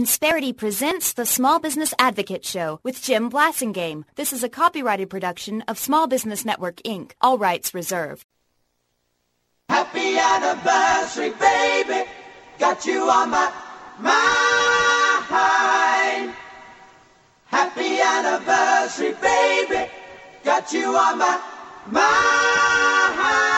Insperity presents the Small Business Advocate Show with Jim Blasingame. This is a copyrighted production of Small Business Network, Inc. All rights reserved. Happy anniversary, baby. Got you on my mind. Happy anniversary, baby. Got you on my mind.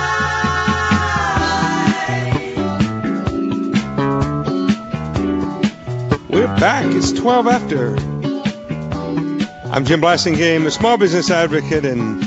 We're back. It's 12 after. I'm Jim Blasingame, a small business advocate, and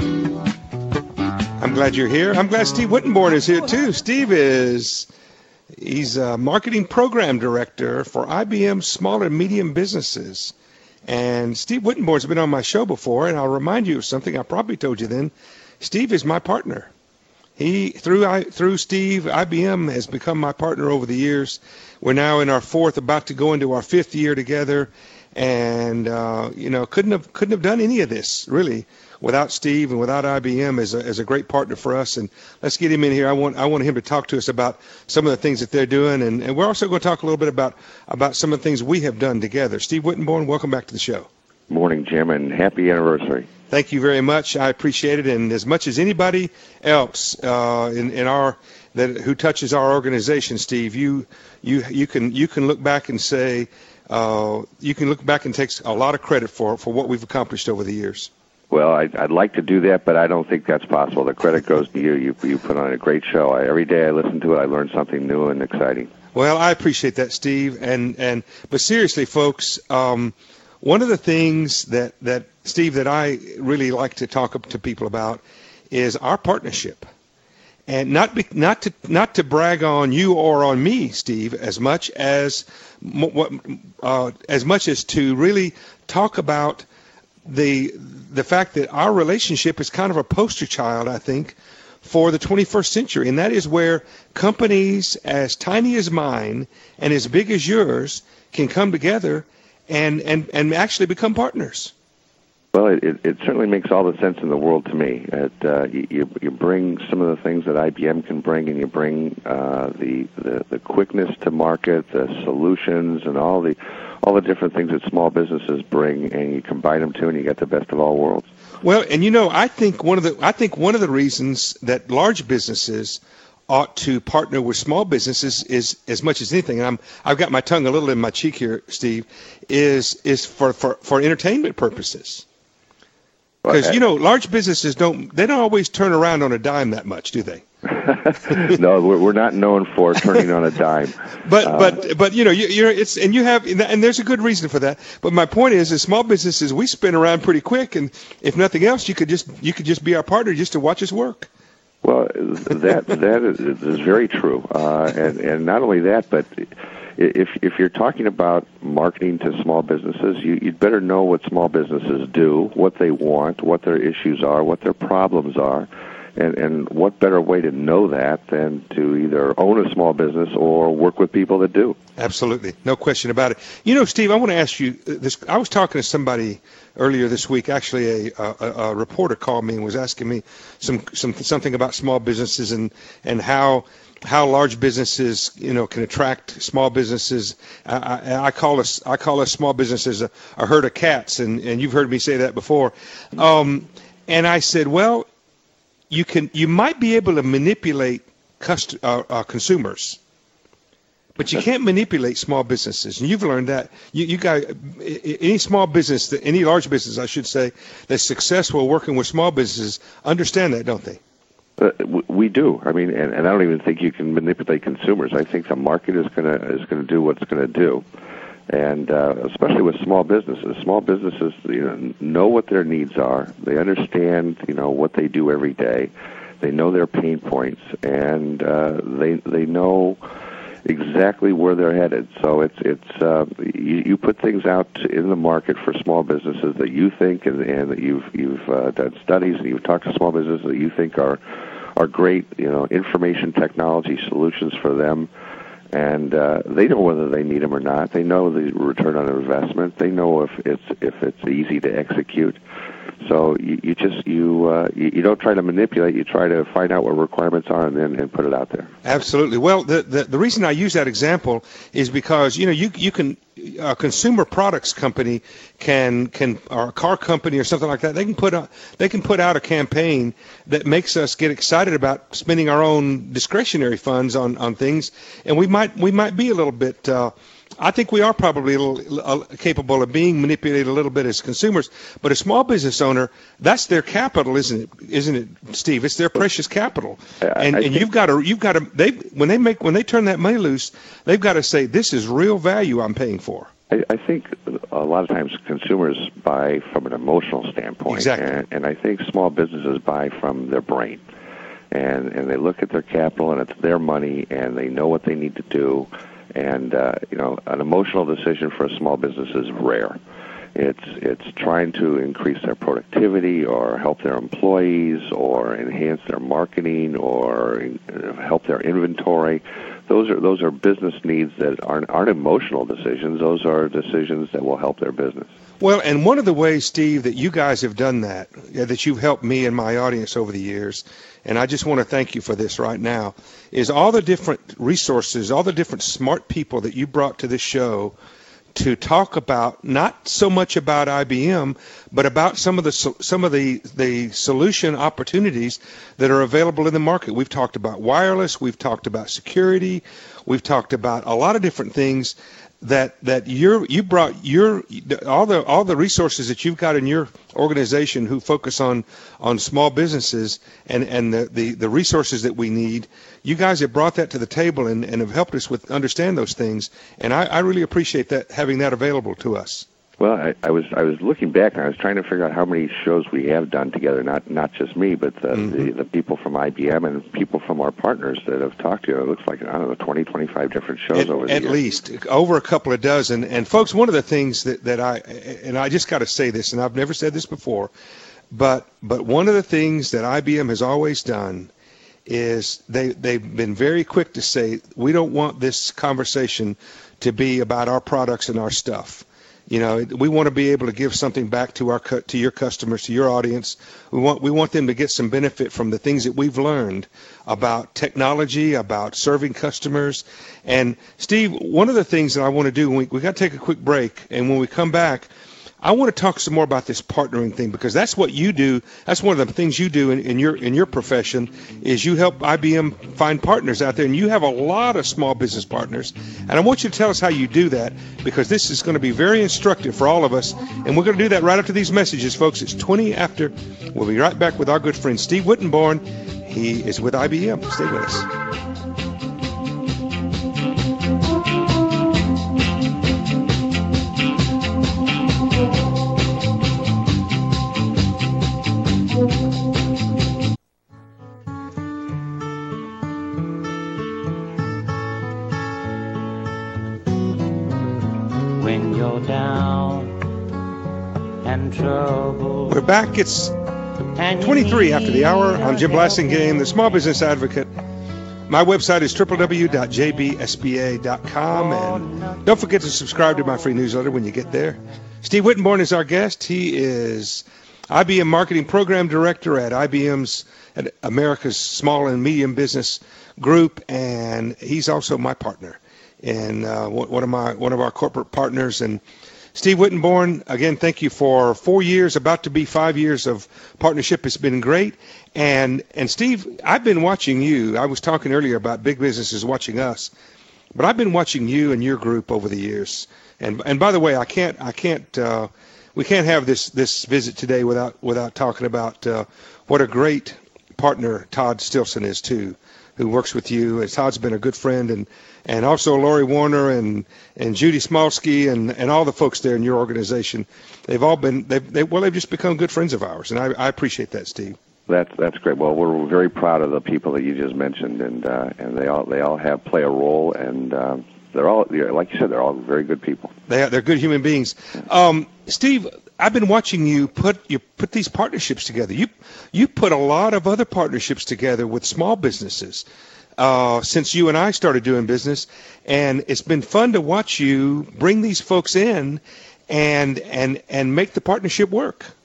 I'm glad you're here. I'm glad Steve Wittenborn is here, too. Steve he's a marketing program director for IBM Small and Medium Businesses. And Steve Wittenborn's been on my show before, and I'll remind you of something I probably told you then. Steve is my partner. Through Steve, IBM has become my partner over the years. We're now in our fourth, about to go into our fifth year together, and couldn't have done any of this really without Steve and without IBM as a great partner for us. And let's get him in here. I want him to talk to us about some of the things that they're doing, and we're also going to talk a little bit about some of the things we have done together. Steve Wittenborn, welcome back to the show. Morning, Jim, and happy anniversary. Thank you very much. I appreciate it, and as much as anybody else who touches our organization, Steve, you can look back and say you can look back and take a lot of credit for what we've accomplished over the years. Well, I'd like to do that, but I don't think that's possible. The credit goes to you. You put on a great show. Every day I listen to it, I learn something new and exciting. Well, I appreciate that, Steve. But seriously, folks, one of the things that Steve, that I really like to talk to people about is our partnership, and not to brag on you or on me, Steve, as much as to really talk about the fact that our relationship is kind of a poster child, I think, for the 21st century, and that is where companies as tiny as mine and as big as yours can come together and actually become partners. Well, it certainly makes all the sense in the world to me. You bring some of the things that IBM can bring, and you bring the quickness to market, the solutions, and all the different things that small businesses bring, and you combine them too, and you get the best of all worlds. Well, and I think one of the reasons that large businesses ought to partner with small businesses is, as much as anything, and I've got my tongue a little in my cheek here, Steve, is for entertainment purposes. Because large businesses don't always turn around on a dime that much, do they? No, we're not known for turning on a dime. But there's a good reason for that. But my point is small businesses, we spin around pretty quick, and if nothing else, you could just be our partner just to watch us work. Well, that is very true, and not only that, but if you're talking about marketing to small businesses, you'd better know what small businesses do, what they want, what their issues are, what their problems are, and what better way to know that than to either own a small business or work with people that do. Absolutely, no question about it. Steve, I want to ask you this. I was talking to somebody earlier this week. Actually, a reporter called me and was asking me something about small businesses and how large businesses can attract small businesses. I call us small businesses a herd of cats, and you've heard me say that before. And I said, well, you might be able to manipulate consumers, but you can't manipulate small businesses, and you've learned that. You got any small business, any large business, I should say, that's successful working with small businesses understand that, don't they? We do. I mean, and I don't even think you can manipulate consumers. I think the market is going to do what it's going to do, and especially with small businesses. Small businesses, know what their needs are. They understand, what they do every day. They know their pain points, and they know exactly where they're headed. So you put things out in the market for small businesses that you think and that you've done studies and you've talked to small businesses that you think are great, information technology solutions for them, and they know whether they need them or not. They know the return on investment. They know if it's easy to execute. So you don't try to manipulate. You try to find out what requirements are and put it out there. Absolutely. Well, the reason I use that example is because you can a consumer products company can or a car company or something like that. They can put out a campaign that makes us get excited about spending our own discretionary funds on things, and we might be a little bit. I think we are probably a little capable of being manipulated a little bit as consumers, but a small business owner, that's their capital, isn't it, Steve? It's their precious capital, and you've got to when they turn that money loose, they've got to say, this is real value I'm paying for. I think a lot of times consumers buy from an emotional standpoint, exactly, and I think small businesses buy from their brain, and they look at their capital and it's their money, and they know what they need to do. And an emotional decision for a small business is rare. It's trying to increase their productivity or help their employees or enhance their marketing or help their inventory. Those are business needs that aren't emotional decisions. Those are decisions that will help their business. Well, and one of the ways, Steve, that you guys have done that you've helped me and my audience over the years, and I just want to thank you for this right now, is all the different resources, all the different smart people that you brought to this show to talk about, not so much about IBM, but about some of the solution opportunities that are available in the market. We've talked about wireless, we've talked about security, we've talked about a lot of different things that you brought all the resources that you've got in your organization who focus on small businesses and the resources that we need. You guys have brought that to the table and have helped us with understand those things, and I really appreciate that, having that available to us. Well, I was looking back and I was trying to figure out how many shows we have done together, not just me, but the people from IBM and people from our partners that have talked to you. It looks like, 20, 25 different shows over the years. At least, over a couple of dozen. And folks, one of the things that I just got to say this, and I've never said this before, but one of the things that IBM has always done is they've been very quick to say, we don't want this conversation to be about our products and our stuff. We want to be able to give something back to your customers, to your audience. We want them to get some benefit from the things that we've learned about technology, about serving customers. And Steve, one of the things that I want to do, we got to take a quick break, and when we come back, I want to talk some more about this partnering thing, because that's what you do. That's one of the things you do in your profession, is you help IBM find partners out there, and you have a lot of small business partners. And I want you to tell us how you do that, because this is going to be very instructive for all of us. And we're going to do that right after these messages, folks. It's 20 after. We'll be right back with our good friend Steve Wittenborn. He is with IBM. Stay with us. We're back. It's 23 after the hour. I'm Jim Blasingame, the Small Business Advocate. My website is www.jbsba.com, and don't forget to subscribe to my free newsletter when you get there. Steve Wittenborn is our guest. He is IBM Marketing Program Director at at America's Small and Medium Business Group, and he's also my partner and one of our corporate partners. And Steve Wittenborn, again, thank you for 4 years, about to be 5 years of partnership. It's been great. And Steve, I've been watching you. I was talking earlier about big businesses watching us, but I've been watching you and your group over the years. And by the way, we can't have this visit today without talking about what a great partner Todd Stilson is too, who works with you. And Todd's been a good friend, and also Lori Warner and Judy Smolsky and all the folks there in your organization. They've just become good friends of ours, and I appreciate that, Steve. That's great. Well, we're very proud of the people that you just mentioned, and they all play a role, and they're all, like you said, they're all very good people. They're good human beings. Steve, I've been watching you put these partnerships together. You put a lot of other partnerships together with small businesses since you and I started doing business, and it's been fun to watch you bring these folks in and make the partnership work.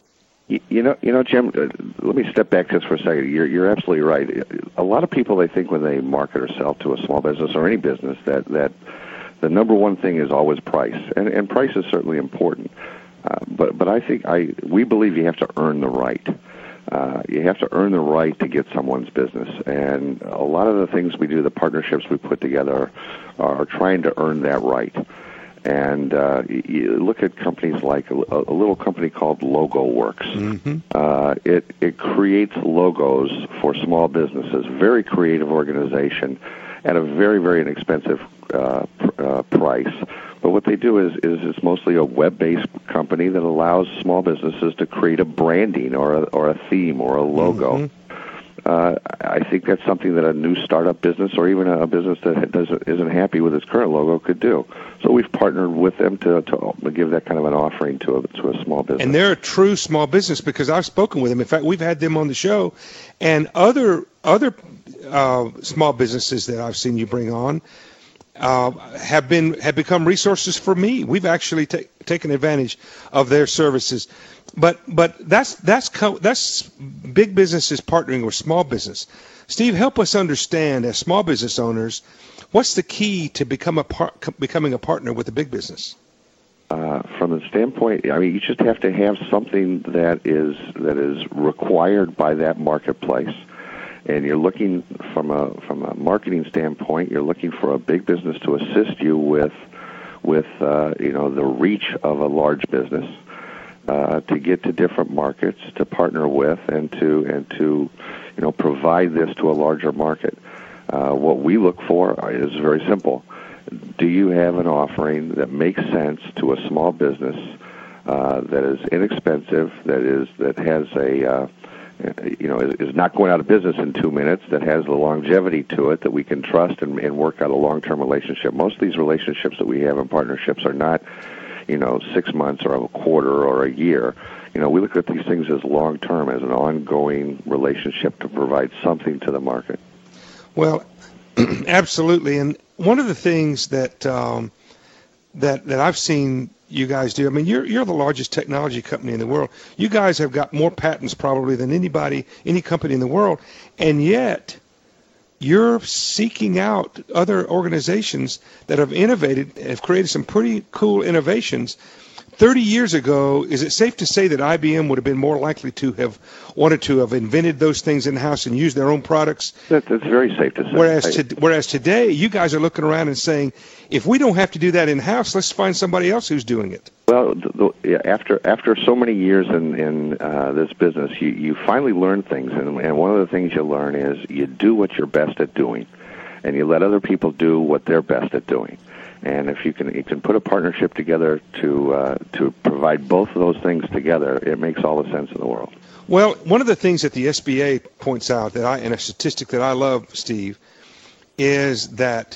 You know, Jim. Let me step back just for a second. You're absolutely right. A lot of people, they think when they market or sell to a small business or any business that the number one thing is always price, and price is certainly important. But I think we believe you have to earn the right. You have to earn the right to get someone's business, and a lot of the things we do, the partnerships we put together, are trying to earn that right. And you look at companies like a little company called LogoWorks. Mm-hmm. It creates logos for small businesses. Very creative organization at a very, very inexpensive price. But what they do is it's mostly a web-based company that allows small businesses to create a branding or a theme or a logo. Mm-hmm. I think that's something that a new startup business or even a business that isn't happy with its current logo could do. So we've partnered with them to give that kind of an offering to a small business. And they're a true small business because I've spoken with them. In fact, we've had them on the show, and other small businesses that I've seen you bring on have become resources for me. We've actually taken advantage of their services. But that's big businesses partnering with small business. Steve, help us understand, as small business owners, what's the key to becoming a partner with a big business? From the standpoint, I mean, you just have to have something that is required by that marketplace. And you're looking from a marketing standpoint, you're looking for a big business to assist you with the reach of a large business. To get to different markets, to partner with, and to provide this to a larger market. What we look for is very simple. Do you have an offering that makes sense to a small business that is inexpensive, that has is not going out of business in 2 minutes, that has the longevity to it, that we can trust and work out a long-term relationship? Most of these relationships that we have in partnerships are not 6 months or a quarter or a year. We look at these things as long-term, as an ongoing relationship to provide something to the market. Well, absolutely. And one of the things that I've seen you guys do, I mean, you're the largest technology company in the world. You guys have got more patents probably than any company in the world, and yet you're seeking out other organizations that have innovated, have created some pretty cool innovations. 30 years ago, is it safe to say that IBM would have been more likely to have wanted to have invented those things in-house and used their own products? That's very safe to say. Whereas today, you guys are looking around and saying, if we don't have to do that in-house, let's find somebody else who's doing it. Well, after so many years in this business, you finally learn things, and one of the things you learn is you do what you're best at doing, and you let other people do what they're best at doing. And if you can put a partnership together to provide both of those things together, it makes all the sense in the world. Well, one of the things that the SBA points out and a statistic that I love, Steve, is that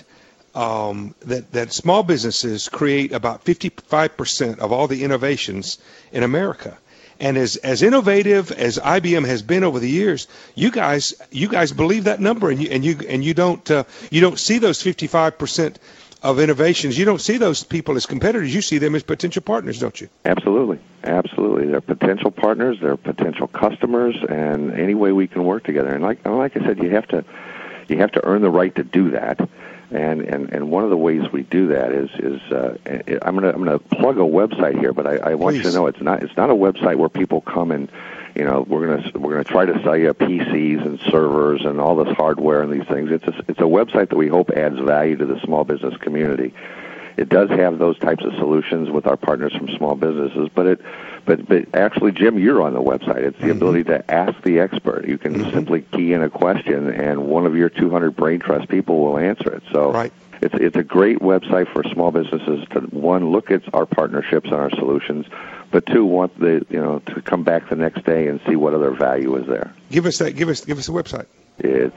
that small businesses create about 55% of all the innovations in America. And as innovative as IBM has been over the years, you guys believe that number, and you don't see those 55% of innovations. You don't see those people as competitors. You see them as potential partners, don't you? Absolutely. They're potential partners. They're potential customers, and any way we can work together. And like I said, you have to earn the right to do that. And one of the ways we do that is I'm gonna plug a website here, but I want you to know it's not a website where people come and we're gonna try to sell you PCs and servers and all this hardware and these things. It's a website that we hope adds value to the small business community. It does have those types of solutions with our partners from small businesses, but actually, Jim, you're on the website. It's the ability to ask the expert. You can simply key in a question, and one of your 200 Brain Trust people will answer it. So it's a great website for small businesses to, one, look at our partnerships and our solutions, but two, want to come back the next day and see what other value is there. Give us the website. It's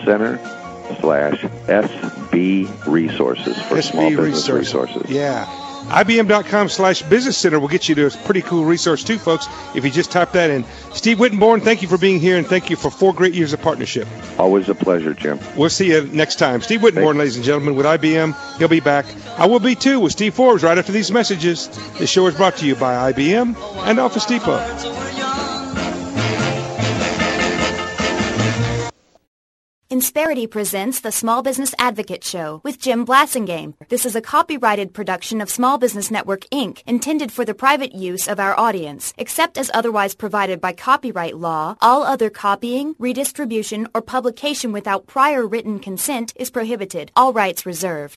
ibm.com/businesscenter/SB Resources for small business resources. Yeah. IBM.com/Business Center will get you to a pretty cool resource too, folks, if you just type that in. Steve Wittenborn, thank you for being here, and thank you for 4 great years of partnership. Always a pleasure, Jim. We'll see you next time. Steve Wittenborn, ladies and gentlemen, with IBM. He'll be back. I will be too with Steve Forbes right after these messages. This show is brought to you by IBM and Office Depot. Insperity presents the Small Business Advocate Show with Jim Blasingame. This is a copyrighted production of Small Business Network, Inc., intended for the private use of our audience. Except as otherwise provided by copyright law, all other copying, redistribution, or publication without prior written consent is prohibited. All rights reserved.